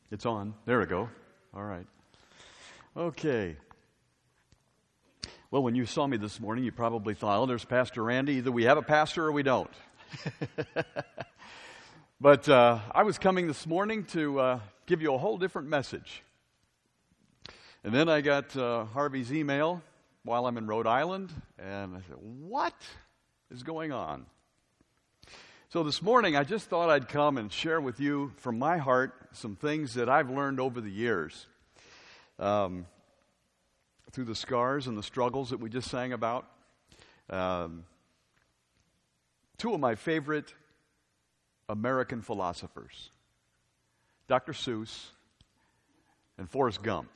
It's on. There we go. All right. Okay. Well, when you saw me this morning, you probably thought, oh, there's Pastor Randy. Either we have a pastor or we don't. But I was coming this morning to give you a whole different message. And then I got Harvey's email while I'm in Rhode Island, and I said, what is going on? So this morning, I just thought I'd come and share with you from my heart some things that I've learned over the years through the scars and the struggles that we just sang about. Two of my favorite American philosophers, Dr. Seuss and Forrest Gump.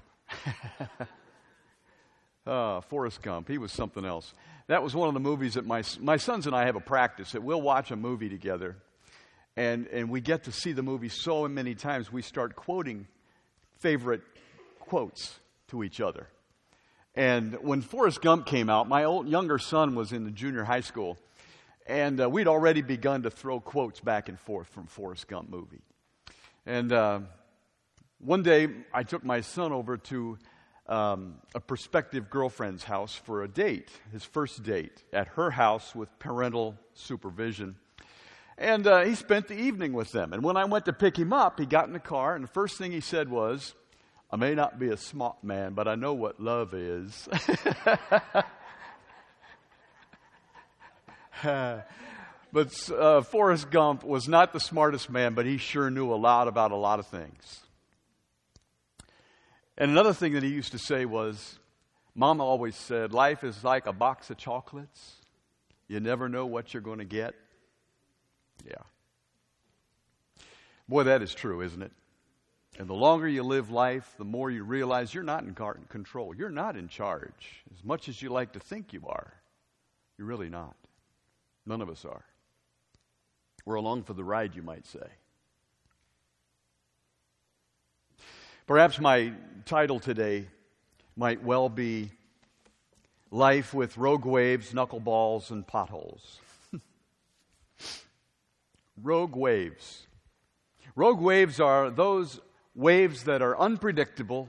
Forrest Gump, he was something else. That was one of the movies that my sons and I have a practice that we'll watch a movie together, and we get to see the movie so many times we start quoting favorite quotes to each other. And when Forrest Gump came out, my younger son was in the junior high school, and we'd already begun to throw quotes back and forth from Forrest Gump movie. And one day I took my son over to a prospective girlfriend's house for a date, his first date, at her house with parental supervision. And he spent the evening with them. And when I went to pick him up, he got in the car, and the first thing he said was, I may not be a smart man, but I know what love is. But Forrest Gump was not the smartest man, but he sure knew a lot about a lot of things. And another thing that he used to say was, Mama always said, life is like a box of chocolates. You never know what you're going to get. Yeah. Boy, that is true, isn't it? And the longer you live life, the more you realize you're not in control. You're not in charge. As much as you like to think you are, you're really not. None of us are. We're along for the ride, you might say. Perhaps my title today might well be Life with Rogue Waves, Knuckleballs, and Potholes. Rogue waves. Rogue waves are those waves that are unpredictable,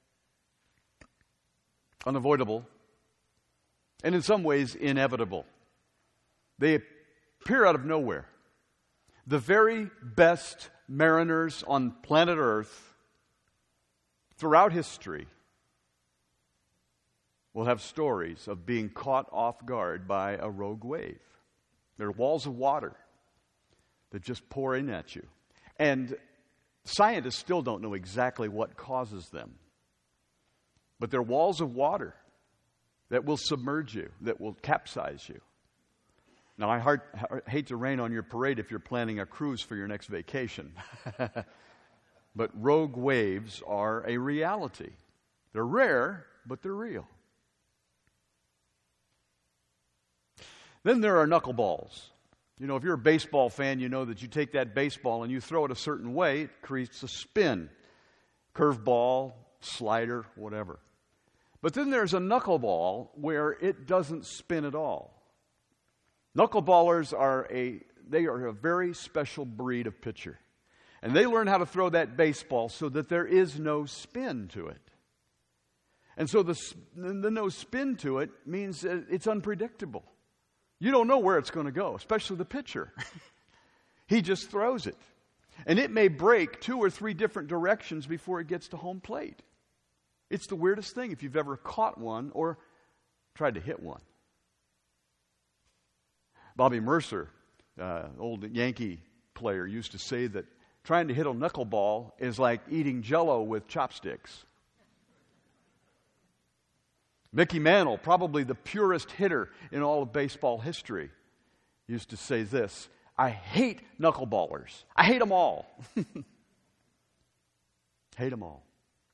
unavoidable, and in some ways inevitable. They appear out of nowhere. The very best mariners on planet Earth throughout history will have stories of being caught off guard by a rogue wave. There are walls of water that just pour in at you. And scientists still don't know exactly what causes them. But they're walls of water that will submerge you, that will capsize you. Now, I hate to rain on your parade if you're planning a cruise for your next vacation. But rogue waves are a reality. They're rare, but they're real. Then there are knuckleballs. You know, if you're a baseball fan, you know that you take that baseball and you throw it a certain way, it creates a spin. Curveball, slider, whatever. But then there's a knuckleball where it doesn't spin at all. Knuckleballers are a very special breed of pitcher. And they learn how to throw that baseball so that there is no spin to it. And so the no spin to it means that it's unpredictable. You don't know where it's going to go, especially the pitcher. He just throws it. And it may break 2 or 3 different directions before it gets to home plate. It's the weirdest thing if you've ever caught one or tried to hit one. Bobby Mercer, old Yankee player, used to say that trying to hit a knuckleball is like eating Jell-O with chopsticks. Mickey Mantle, probably the purest hitter in all of baseball history, used to say this, I hate knuckleballers. I hate them all. Hate them all.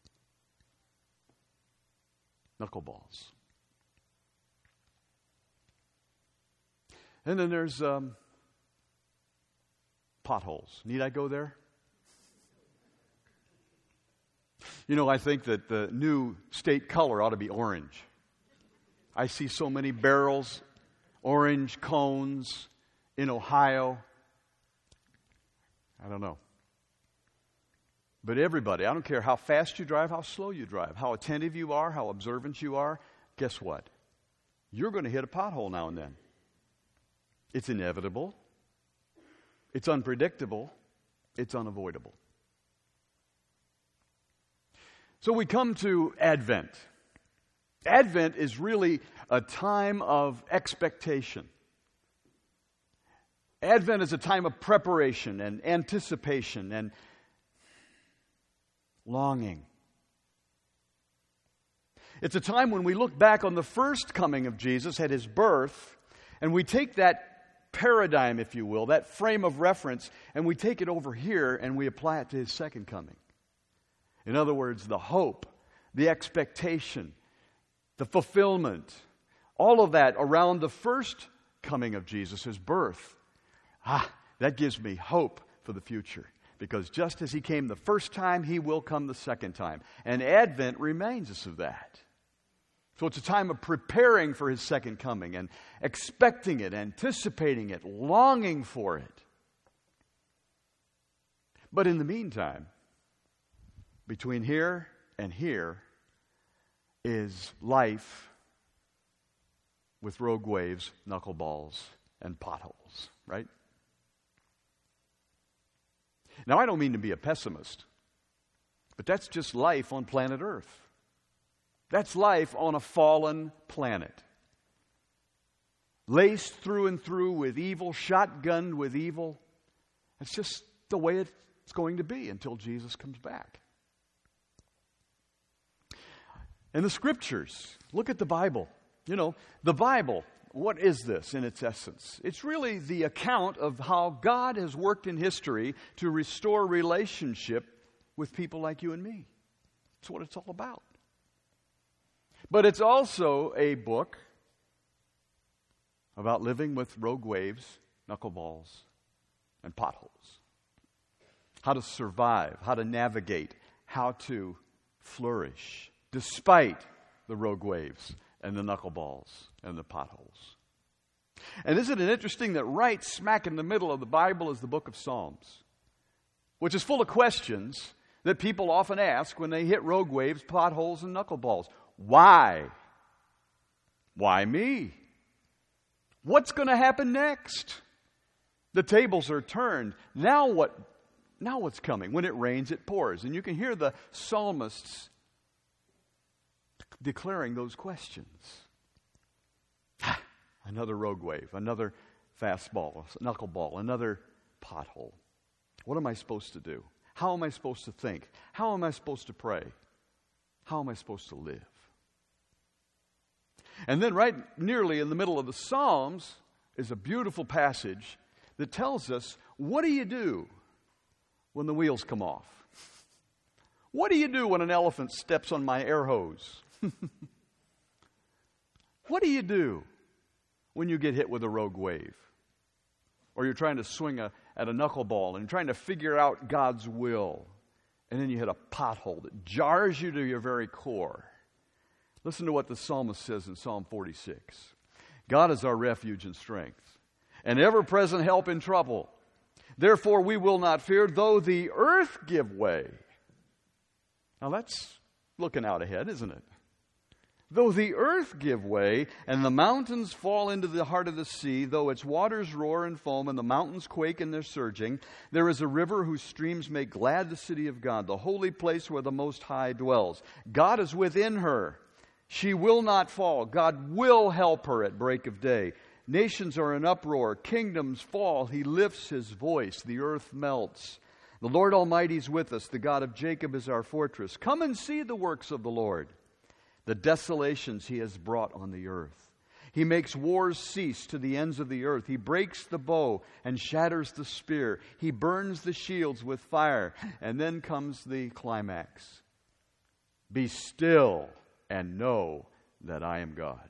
Knuckleballs. And then there's potholes. Need I go there? You know, I think that the new state color ought to be orange. I see so many barrels, orange cones in Ohio. I don't know. But everybody, I don't care how fast you drive, how slow you drive, how attentive you are, how observant you are, guess what? You're going to hit a pothole now and then. It's inevitable. It's unpredictable. It's unavoidable. So we come to Advent. Advent is really a time of expectation. Advent is a time of preparation and anticipation and longing. It's a time when we look back on the first coming of Jesus at his birth, and we take that paradigm, if you will, that frame of reference, and we take it over here and we apply it to his second coming. In other words, the hope, the expectation, the fulfillment, all of that around the first coming of Jesus, his birth. That gives me hope for the future. Because just as he came the first time, he will come the second time. And Advent reminds us of that. So it's a time of preparing for his second coming and expecting it, anticipating it, longing for it. But in the meantime, between here and here is life with rogue waves, knuckleballs, and potholes, right? Now, I don't mean to be a pessimist, but that's just life on planet Earth. That's life on a fallen planet. Laced through and through with evil, shotgunned with evil. It's just the way it's going to be until Jesus comes back. And the Scriptures, look at the Bible. You know, the Bible, what is this in its essence? It's really the account of how God has worked in history to restore relationship with people like you and me. That's what it's all about. But it's also a book about living with rogue waves, knuckleballs, and potholes. How to survive, how to navigate, how to flourish despite the rogue waves and the knuckleballs and the potholes. And isn't it interesting that right smack in the middle of the Bible is the book of Psalms, which is full of questions that people often ask when they hit rogue waves, potholes, and knuckleballs. Why? Why me? What's going to happen next? The tables are turned. Now what's coming? When it rains, it pours. And you can hear the psalmists declaring those questions. Another rogue wave, another fastball, knuckleball, another pothole. What am I supposed to do? How am I supposed to think? How am I supposed to pray? How am I supposed to live? And then right nearly in the middle of the Psalms is a beautiful passage that tells us, what do you do when the wheels come off? What do you do when an elephant steps on my air hose? What do you do when you get hit with a rogue wave? Or you're trying to swing at a knuckleball and you're trying to figure out God's will. And then you hit a pothole that jars you to your very core. Listen to what the psalmist says in Psalm 46. God is our refuge and strength, an ever-present help in trouble. Therefore we will not fear, though the earth give way. Now that's looking out ahead, isn't it? Though the earth give way, and the mountains fall into the heart of the sea, though its waters roar and foam, and the mountains quake in their surging, there is a river whose streams make glad the city of God, the holy place where the Most High dwells. God is within her. She will not fall. God will help her at break of day. Nations are in uproar. Kingdoms fall. He lifts his voice. The earth melts. The Lord Almighty is with us. The God of Jacob is our fortress. Come and see the works of the Lord, the desolations he has brought on the earth. He makes wars cease to the ends of the earth. He breaks the bow and shatters the spear. He burns the shields with fire. And then comes the climax. Be still and know that I am God.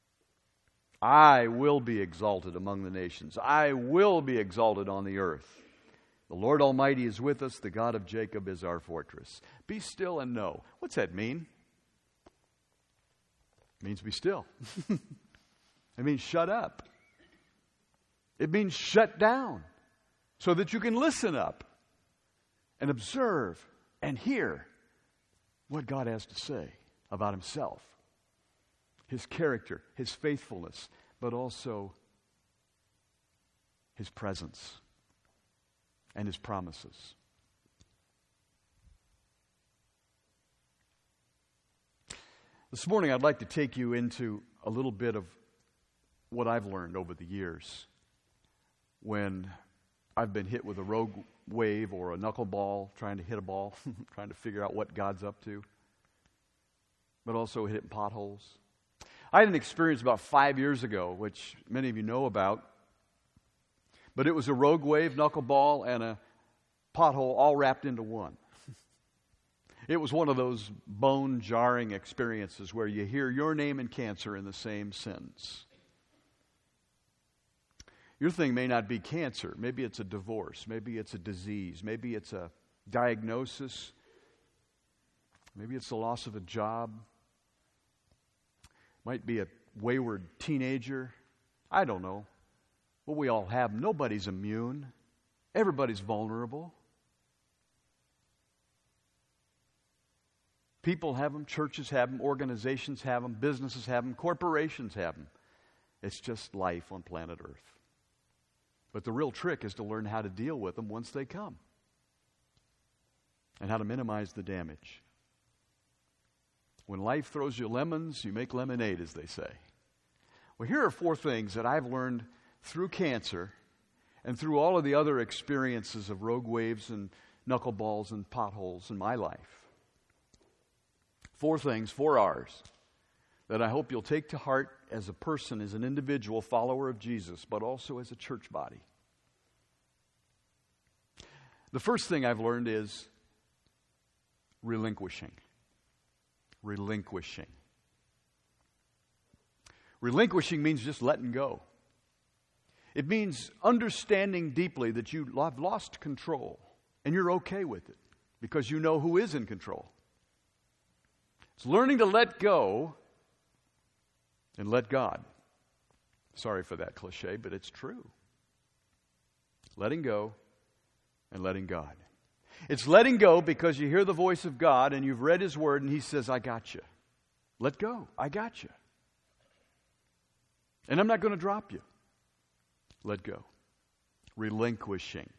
I will be exalted among the nations. I will be exalted on the earth. The Lord Almighty is with us. The God of Jacob is our fortress. Be still and know. What's that mean? It means be still. It means shut up. It means shut down so that you can listen up and observe and hear what God has to say about himself, his character, his faithfulness, but also his presence and his promises. This morning, I'd like to take you into a little bit of what I've learned over the years when I've been hit with a rogue wave or a knuckleball, trying to hit a ball, trying to figure out what God's up to, but also hitting potholes. I had an experience about 5 years ago, which many of you know about, but it was a rogue wave, knuckleball, and a pothole all wrapped into one. It was one of those bone-jarring experiences where you hear your name and cancer in the same sentence. Your thing may not be cancer. Maybe it's a divorce. Maybe it's a disease. Maybe it's a diagnosis. Maybe it's the loss of a job. Might be a wayward teenager. I don't know. What we all have. Nobody's immune. Everybody's vulnerable. People have them, churches have them, organizations have them, businesses have them, corporations have them. It's just life on planet Earth. But the real trick is to learn how to deal with them once they come and how to minimize the damage. When life throws you lemons, you make lemonade, as they say. Well, here are 4 things that I've learned through cancer and through all of the other experiences of rogue waves and knuckleballs and potholes in my life. 4 things, 4 R's, that I hope you'll take to heart as a person, as an individual follower of Jesus, but also as a church body. The first thing I've learned is relinquishing. Relinquishing. Relinquishing means just letting go. It means understanding deeply that you have lost control, and you're okay with it because you know who is in control. It's learning to let go and let God. Sorry for that cliche, but it's true. Letting go and letting God. It's letting go because you hear the voice of God and you've read His Word and He says, I got you. Let go. I got you. And I'm not going to drop you. Let go. Relinquishing.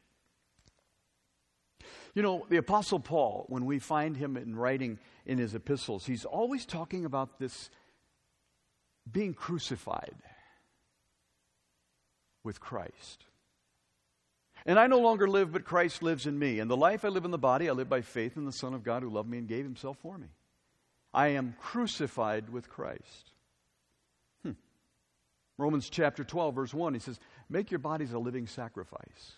You know, the Apostle Paul, when we find him in writing in his epistles, he's always talking about this being crucified with Christ. And I no longer live, but Christ lives in me. And the life I live in the body, I live by faith in the Son of God who loved me and gave Himself for me. I am crucified with Christ. Romans chapter 12, verse 1, he says, make your bodies a living sacrifice.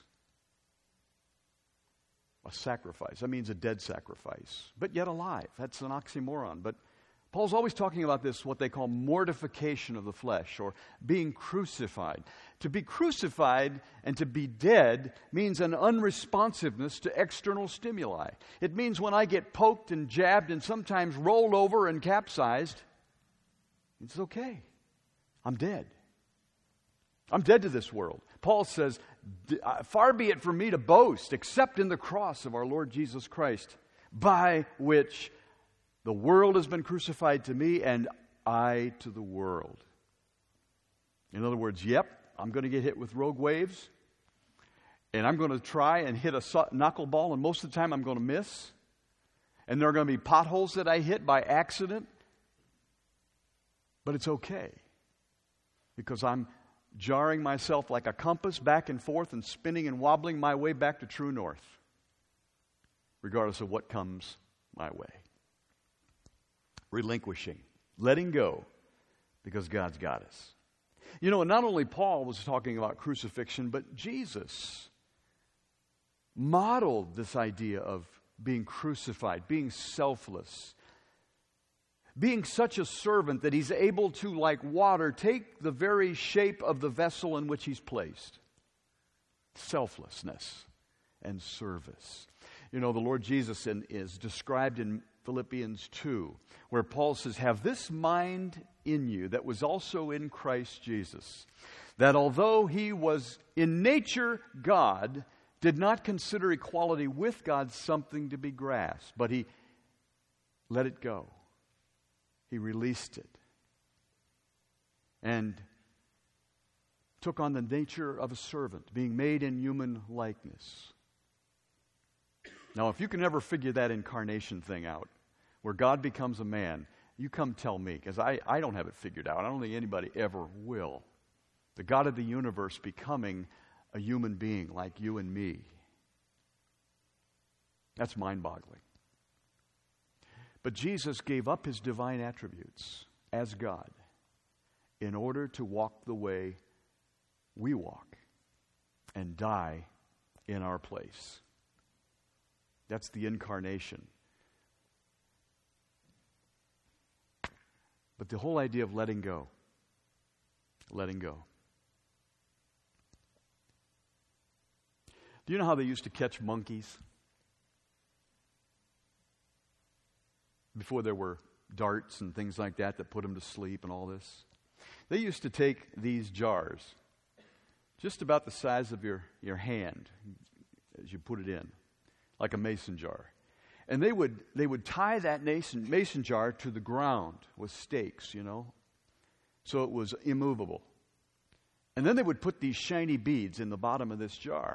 A sacrifice. That means a dead sacrifice, but yet alive. That's an oxymoron. But Paul's always talking about this, what they call mortification of the flesh, or being crucified. To be crucified and to be dead means an unresponsiveness to external stimuli. It means when I get poked and jabbed and sometimes rolled over and capsized, it's okay. I'm dead. I'm dead to this world. Paul says, far be it from me to boast, except in the cross of our Lord Jesus Christ, by which the world has been crucified to me and I to the world. In other words, yep, I'm going to get hit with rogue waves, and I'm going to try and hit a knuckleball, and most of the time I'm going to miss. And there are going to be potholes that I hit by accident. But it's okay, because I'm jarring myself like a compass back and forth and spinning and wobbling my way back to true north, regardless of what comes my way. Relinquishing, letting go, because God's got us. You know, not only Paul was talking about crucifixion, but Jesus modeled this idea of being crucified, being selfless, being such a servant that He's able to, like water, take the very shape of the vessel in which He's placed. Selflessness and service. You know, the Lord Jesus is described in Philippians 2, where Paul says, have this mind in you that was also in Christ Jesus, that although He was in nature God, did not consider equality with God something to be grasped, but he let it go. He released it and took on the nature of a servant, being made in human likeness. Now, if you can ever figure that incarnation thing out, where God becomes a man, you come tell me, because I don't have it figured out. I don't think anybody ever will. The God of the universe becoming a human being like you and me. That's mind-boggling. But Jesus gave up his divine attributes as God in order to walk the way we walk and die in our place. That's the incarnation. But the whole idea of letting go. Letting go. Do you know how they used to catch monkeys? Before there were darts and things like that put them to sleep and all this. They used to take these jars, just about the size of your hand as you put it in, like a mason jar. And they would tie that mason jar to the ground with stakes, so it was immovable. And then they would put these shiny beads in the bottom of this jar.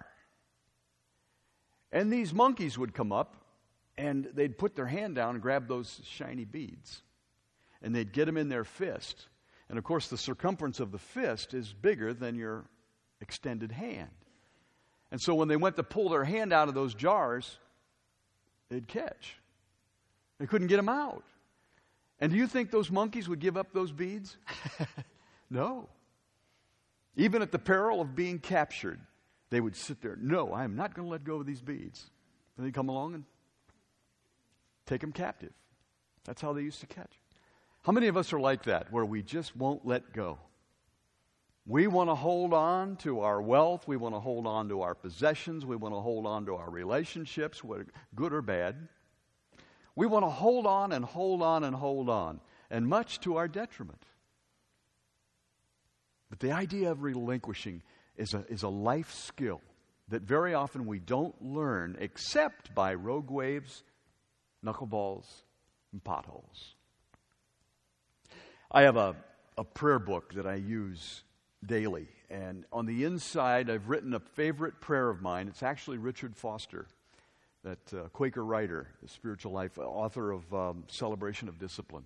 And these monkeys would come up, and they'd put their hand down and grab those shiny beads. And they'd get them in their fist. And of course, the circumference of the fist is bigger than your extended hand. And so when they went to pull their hand out of those jars, they'd catch. They couldn't get them out. And do you think those monkeys would give up those beads? No. Even at the peril of being captured, they would sit there. No, I am not going to let go of these beads. And they'd come along and take them captive. That's how they used to catch. How many of us are like that, where we just won't let go? We want to hold on to our wealth. We want to hold on to our possessions. We want to hold on to our relationships, whether good or bad. We want to hold on and hold on and hold on, and much to our detriment. But the idea of relinquishing is a life skill that very often we don't learn except by rogue waves, knuckleballs, and potholes. I have a prayer book that I use daily. And on the inside, I've written a favorite prayer of mine. It's actually Richard Foster, that Quaker writer, the spiritual life, author of Celebration of Discipline.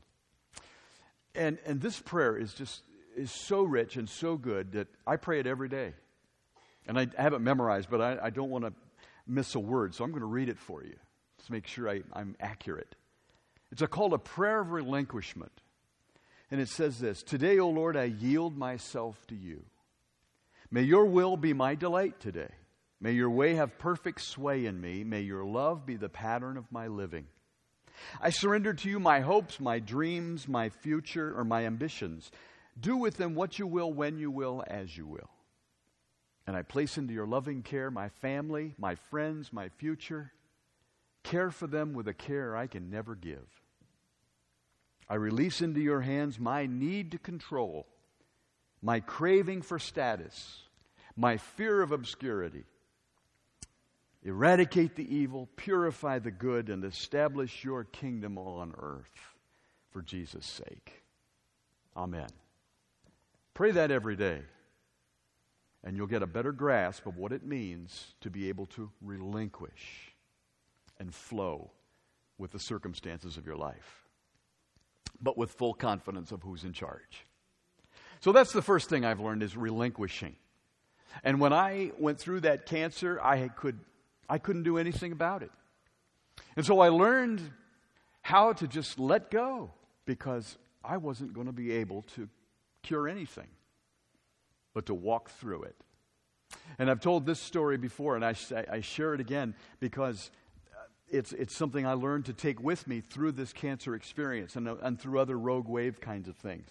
And this prayer is so rich and so good that I pray it every day. And I have it memorized, but I don't want to miss a word, so I'm going to read it for you to make sure I'm accurate. It's called a prayer of relinquishment. And it says this: Today, O Lord, I yield myself to you. May your will be my delight today. May your way have perfect sway in me. May your love be the pattern of my living. I surrender to you my hopes, my dreams, my future, or my ambitions. Do with them what you will, when you will, as you will. And I place into your loving care my family, my friends, my future. Care for them with a care I can never give. I release into your hands my need to control, my craving for status, my fear of obscurity. Eradicate the evil, purify the good, and establish your kingdom on earth for Jesus' sake. Amen. Pray that every day, and you'll get a better grasp of what it means to be able to relinquish and flow with the circumstances of your life, but with full confidence of who's in charge. So that's the first thing I've learned, is relinquishing. And when I went through that cancer, I couldn't do anything about it. And so I learned how to just let go, because I wasn't going to be able to cure anything, but to walk through it. And I've told this story before, and I share it again because it's something I learned to take with me through this cancer experience and through other rogue wave kinds of things.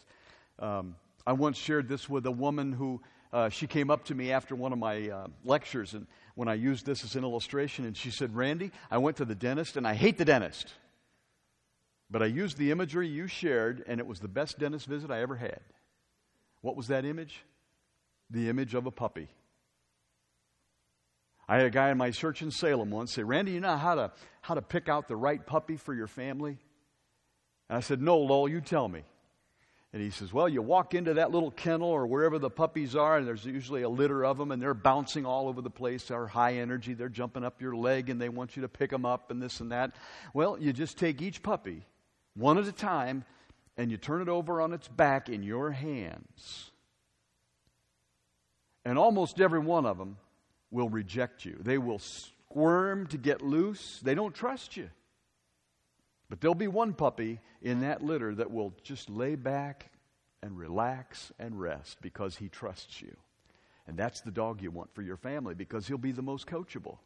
I once shared this with a woman who, she came up to me after one of my lectures, and when I used this as an illustration, and she said, "Randy, I went to the dentist, and I hate the dentist. But I used the imagery you shared, and it was the best dentist visit I ever had." What was that image? The image of a puppy. I had a guy in my church in Salem once say, Randy, you know how to pick out the right puppy for your family? And I said, no, Lowell, you tell me. And he says, well, you walk into that little kennel or wherever the puppies are, and there's usually a litter of them, and they're bouncing all over the place. They're high energy. They're jumping up your leg, and they want you to pick them up and this and that. Well, you just take each puppy, one at a time, and you turn it over on its back in your hands. And almost every one of them will reject you. They will squirm to get loose. They don't trust you. But there'll be one puppy in that litter that will just lay back and relax and rest because he trusts you. And that's the dog you want for your family because he'll be the most coachable.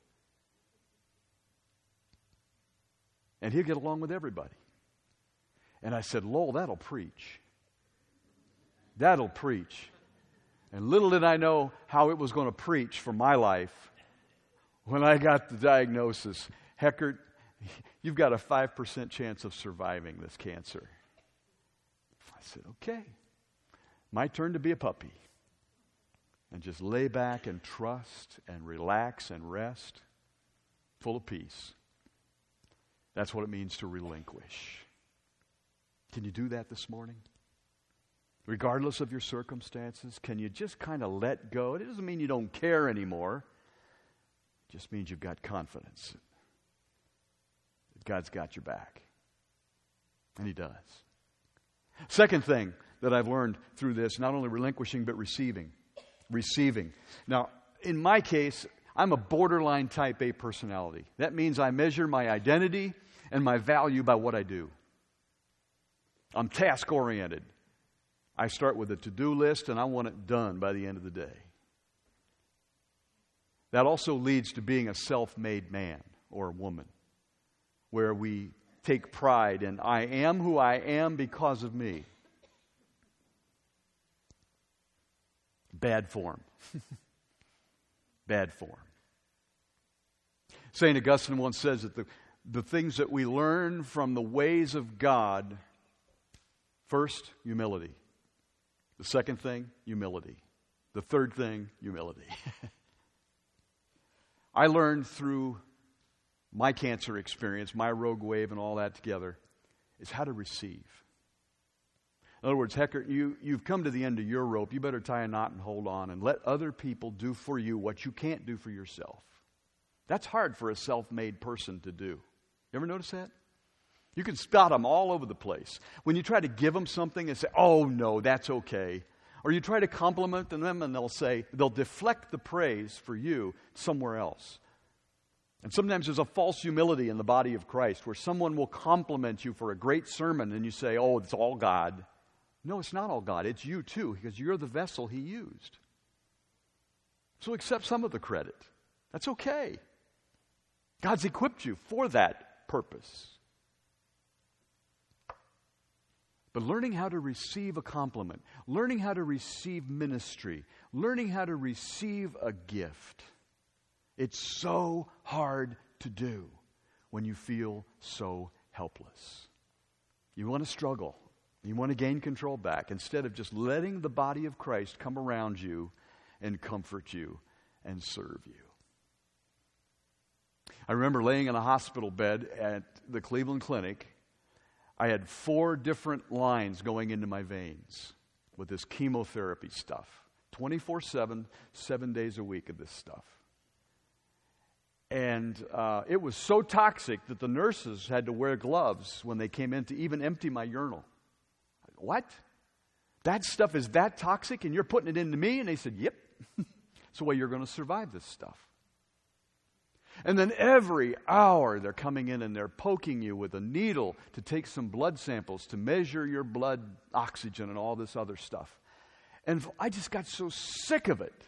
And he'll get along with everybody. And I said, Lowell, that'll preach. That'll preach. And little did I know how it was going to preach for my life when I got the diagnosis. Heckert, you've got a 5% chance of surviving this cancer. I said, okay. My turn to be a puppy. And just lay back and trust and relax and rest, full of peace. That's what it means to relinquish. Can you do that this morning? Regardless of your circumstances, can you just kind of let go? It doesn't mean you don't care anymore. It just means you've got confidence that God's got your back. And He does. Second thing that I've learned through this, not only relinquishing, but receiving. Receiving. Now, in my case, I'm a borderline type A personality. That means I measure my identity and my value by what I do. I'm task-oriented. I start with a to-do list, and I want it done by the end of the day. That also leads to being a self-made man or woman, where we take pride in, I am who I am because of me. Bad form. Bad form. St. Augustine once says that the things that we learn from the ways of God, first, humility. The second thing, humility. The third thing, humility. I learned through my cancer experience, my rogue wave and all that together, is how to receive. In other words, Heckert, you've come to the end of your rope. You better tie a knot and hold on and let other people do for you what you can't do for yourself. That's hard for a self-made person to do. You ever notice that? You can spot them all over the place. When you try to give them something and say, oh, no, that's okay. Or you try to compliment them and they'll deflect the praise for you somewhere else. And sometimes there's a false humility in the body of Christ where someone will compliment you for a great sermon and you say, oh, it's all God. No, it's not all God. It's you too, because you're the vessel He used. So accept some of the credit. That's okay. God's equipped you for that purpose. But learning how to receive a compliment, learning how to receive ministry, learning how to receive a gift, it's so hard to do when you feel so helpless. You want to struggle. You want to gain control back instead of just letting the body of Christ come around you and comfort you and serve you. I remember laying in a hospital bed at the Cleveland Clinic. I had 4 different lines going into my veins with this chemotherapy stuff. 24/7, 7 days a week of this stuff. And it was so toxic that the nurses had to wear gloves when they came in to even empty my urinal. What? That stuff is that toxic and you're putting it into me? And they said, yep. It's the way you're going to survive this stuff. And then every hour they're coming in and they're poking you with a needle to take some blood samples to measure your blood oxygen and all this other stuff. And I just got so sick of it.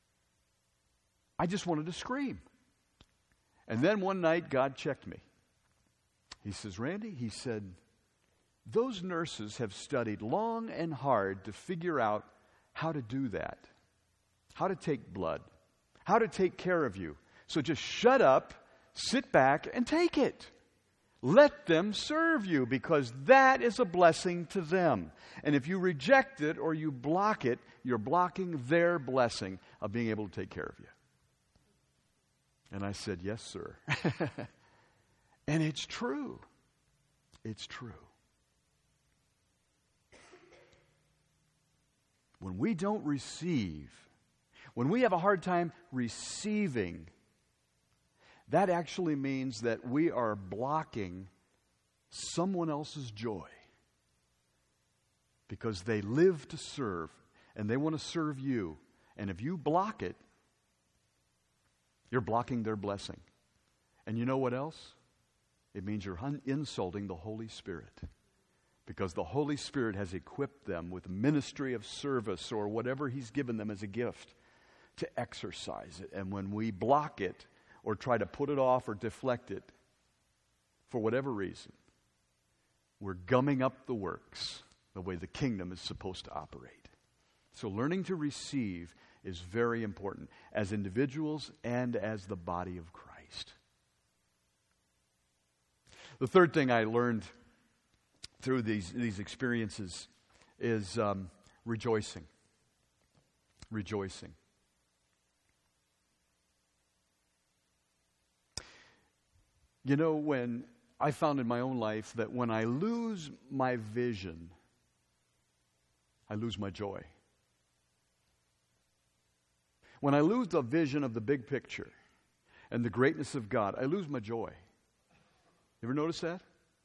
I just wanted to scream. And then one night God checked me. He says, Randy, he said, those nurses have studied long and hard to figure out how to do that, how to take blood, how to take care of you. So just shut up, sit back, and take it. Let them serve you because that is a blessing to them. And if you reject it or you block it, you're blocking their blessing of being able to take care of you. And I said, yes, sir. And it's true. It's true. When we don't receive, when we have a hard time receiving, that actually means that we are blocking someone else's joy. Because they live to serve, and they want to serve you. And if you block it, you're blocking their blessing. And you know what else? It means you're insulting the Holy Spirit. Because the Holy Spirit has equipped them with ministry of service or whatever He's given them as a gift to exercise it. And when we block it or try to put it off or deflect it for whatever reason, we're gumming up the works the way the kingdom is supposed to operate. So learning to receive is very important as individuals and as the body of Christ. The third thing I learned through these experiences is rejoicing. Rejoicing. You know, when I found in my own life that when I lose my vision, I lose my joy. When I lose the vision of the big picture and the greatness of God, I lose my joy. You ever notice that?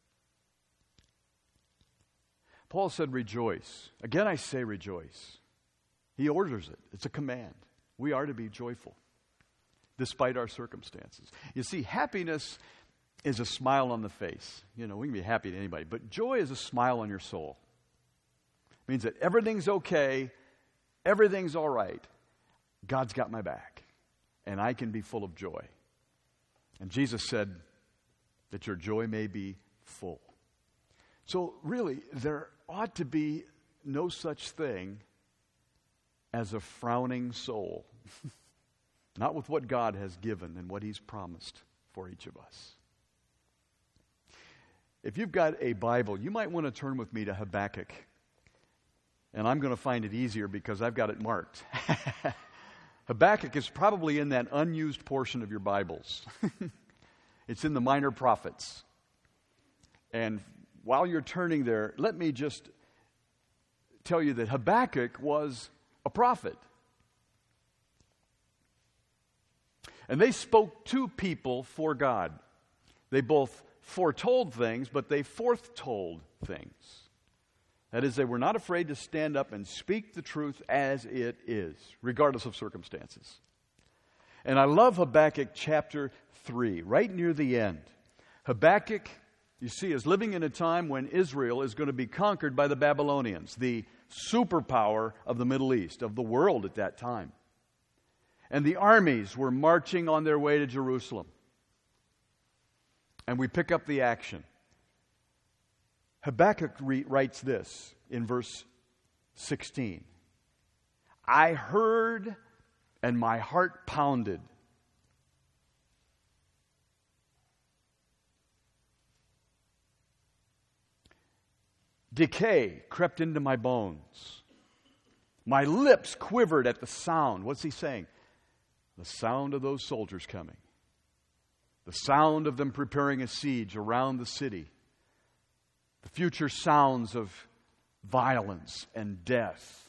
Paul said, rejoice. Again, I say rejoice. He orders it. It's a command. We are to be joyful, despite our circumstances. You see, happiness is a smile on the face. You know, we can be happy to anybody, but joy is a smile on your soul. It means that everything's okay, everything's all right. God's got my back, and I can be full of joy. And Jesus said that your joy may be full. So really, there ought to be no such thing as a frowning soul. Not with what God has given and what He's promised for each of us. If you've got a Bible, you might want to turn with me to Habakkuk. And I'm going to find it easier because I've got it marked. Habakkuk is probably in that unused portion of your Bibles. It's in the Minor Prophets. And while you're turning there, let me just tell you that Habakkuk was a prophet. And they spoke to people for God. They both foretold things, but they foretold things. That is, they were not afraid to stand up and speak the truth as it is, regardless of circumstances. And I love Habakkuk chapter 3, right near the end. Habakkuk, you see, is living in a time when Israel is going to be conquered by the Babylonians, the superpower of the Middle East, of the world at that time. And the armies were marching on their way to Jerusalem. And we pick up the action. Habakkuk writes this in verse 16. I heard and my heart pounded. Decay crept into my bones. My lips quivered at the sound. What's he saying? The sound of those soldiers coming. The sound of them preparing a siege around the city. The future sounds of violence and death.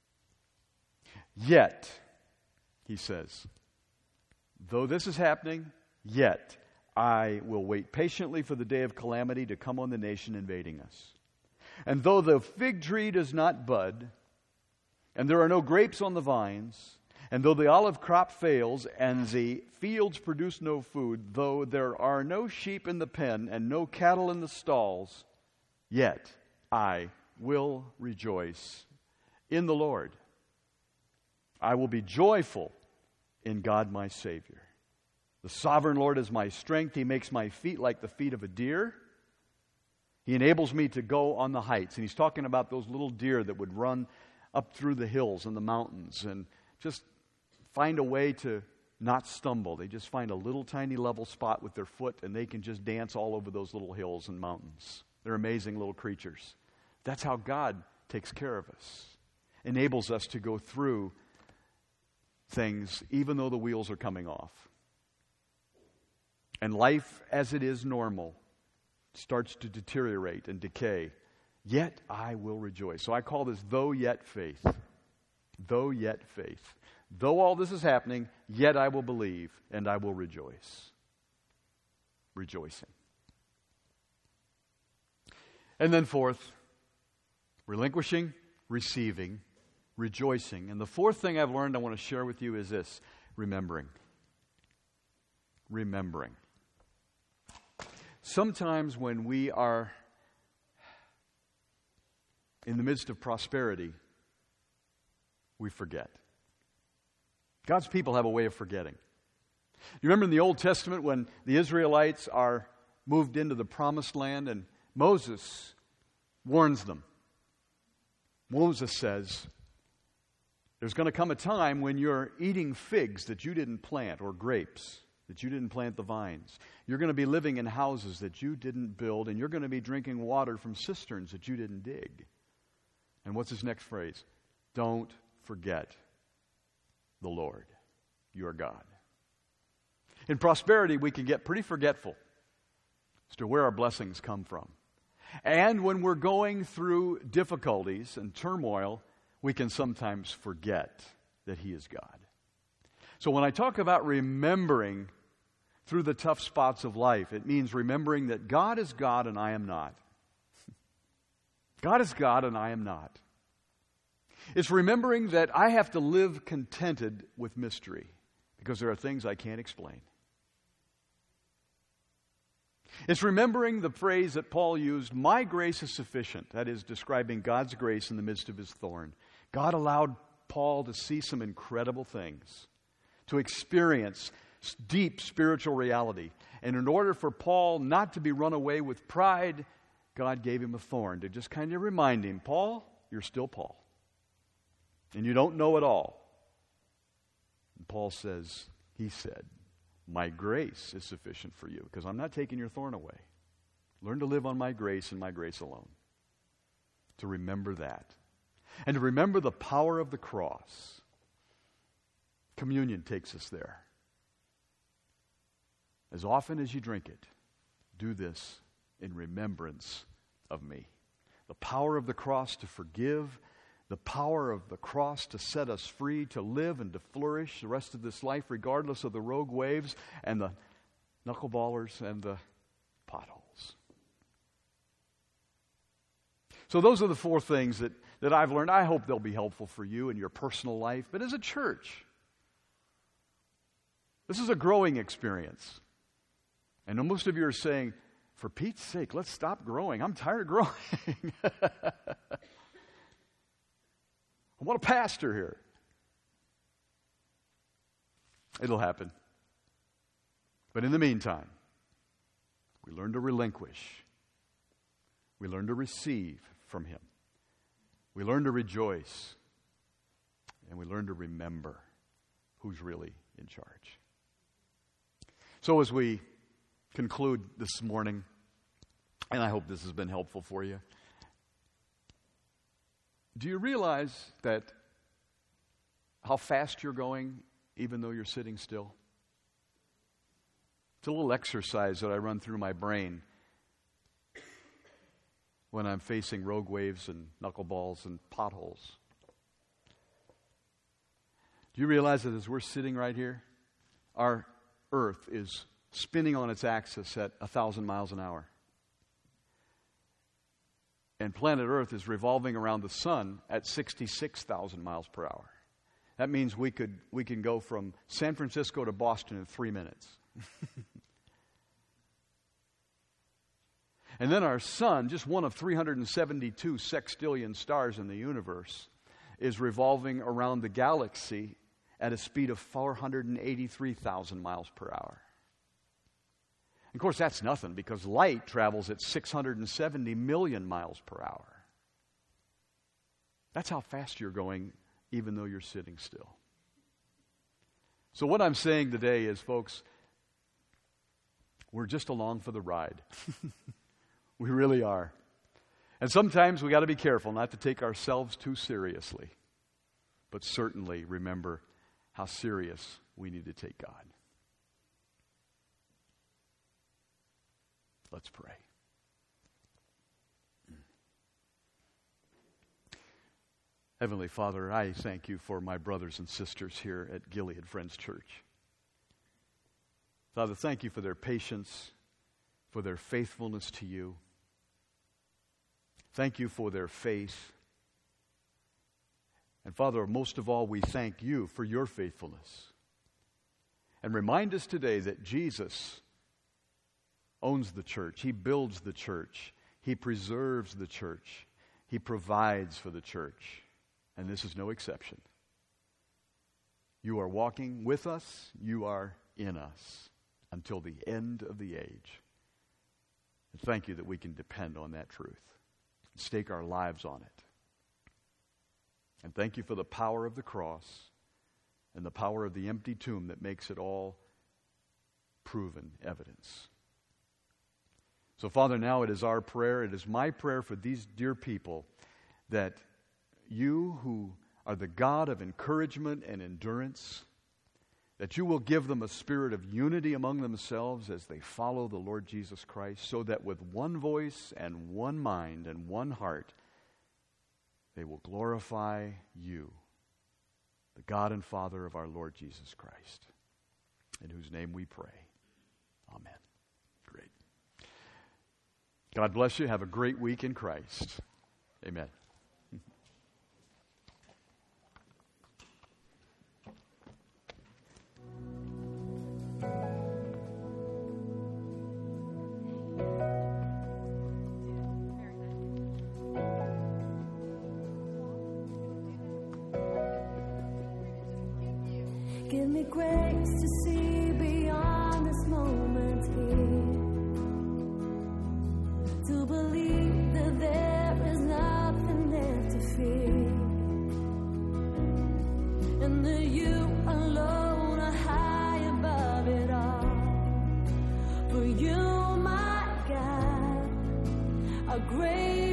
Yet, he says, though this is happening, yet I will wait patiently for the day of calamity to come on the nation invading us. And though the fig tree does not bud, and there are no grapes on the vines, and though the olive crop fails, and the fields produce no food, though there are no sheep in the pen, and no cattle in the stalls, yet I will rejoice in the Lord. I will be joyful in God my Savior. The sovereign Lord is my strength. He makes my feet like the feet of a deer. He enables me to go on the heights. And he's talking about those little deer that would run up through the hills and the mountains and just find a way to not stumble. They just find a little tiny level spot with their foot and they can just dance all over those little hills and mountains. They're amazing little creatures. That's how God takes care of us. Enables us to go through things even though the wheels are coming off. and life as it is normal starts to deteriorate and decay, yet I will rejoice. So I call this though yet faith. Though yet faith. Though all this is happening, yet I will believe and I will rejoice. Rejoicing. And then fourth, relinquishing, receiving, rejoicing. And the fourth thing I've learned I want to share with you is this: remembering. Remembering. Sometimes when we are in the midst of prosperity, we forget. God's people have a way of forgetting. You remember in the Old Testament when the Israelites are moved into the Promised Land and Moses warns them. Moses says, there's going to come a time when you're eating figs that you didn't plant, or grapes that you didn't plant the vines. You're going to be living in houses that you didn't build, and you're going to be drinking water from cisterns that you didn't dig. And what's his next phrase? Don't forget the Lord, your God. In prosperity, we can get pretty forgetful as to where our blessings come from. And when we're going through difficulties and turmoil, we can sometimes forget that He is God. So when I talk about remembering through the tough spots of life, it means remembering that God is God and I am not. God is God and I am not. It's remembering that I have to live contented with mystery because there are things I can't explain. It's remembering the phrase that Paul used, my grace is sufficient. That is describing God's grace in the midst of his thorn. God allowed Paul to see some incredible things, to experience deep spiritual reality. And in order for Paul not to be run away with pride, God gave him a thorn to just kind of remind him, Paul, you're still Paul. And you don't know it all. And Paul says, he said, my grace is sufficient for you because I'm not taking your thorn away. Learn to live on my grace and my grace alone. To remember that. And to remember the power of the cross. Communion takes us there. As often as you drink it, do this in remembrance of me. The power of the cross to forgive, the power of the cross to set us free, to live and to flourish the rest of this life, regardless of the rogue waves and the knuckleballers and the potholes. So those are the four things that I've learned. I hope they'll be helpful for you in your personal life. But as a church, this is a growing experience. And most of you are saying, for Pete's sake, let's stop growing. I'm tired of growing. I want a pastor here. It'll happen. But in the meantime, we learn to relinquish. We learn to receive from Him. We learn to rejoice. And we learn to remember who's really in charge. So as we conclude this morning, and I hope this has been helpful for you, do you realize that how fast you're going even though you're sitting still? It's a little exercise that I run through my brain when I'm facing rogue waves and knuckleballs and potholes. Do you realize that as we're sitting right here, our earth is spinning on its axis at 1,000 miles an hour? And planet Earth is revolving around the sun at 66,000 miles per hour. That means we can go from San Francisco to Boston in 3 minutes. And then our sun, just one of 372 sextillion stars in the universe, is revolving around the galaxy at a speed of 483,000 miles per hour. Of course, that's nothing because light travels at 670 million miles per hour. That's how fast you're going, even though you're sitting still. So what I'm saying today is, folks, we're just along for the ride. We really are. And sometimes we got to be careful not to take ourselves too seriously. But certainly remember how serious we need to take God. Let's pray. Heavenly Father, I thank you for my brothers and sisters here at Gilead Friends Church. Father, thank you for their patience, for their faithfulness to you. Thank you for their faith. And Father, most of all, we thank you for your faithfulness. And remind us today that Jesus owns the church. He builds the church. He preserves the church. He provides for the church. And this is no exception. You are walking with us. You are in us until the end of the age. And thank you that we can depend on that truth. Stake our lives on it. And thank you for the power of the cross and the power of the empty tomb that makes it all proven evidence. So, Father, now it is our prayer, it is my prayer for these dear people that you, who are the God of encouragement and endurance, that you will give them a spirit of unity among themselves as they follow the Lord Jesus Christ, so that with one voice and one mind and one heart, they will glorify you, the God and Father of our Lord Jesus Christ, in whose name we pray. Amen. Great. God bless you. Have a great week in Christ. Amen. Give me grace to see beyond this moment here, to believe that there is nothing left to fear, and that you alone are high above it all. For you, my God, are great.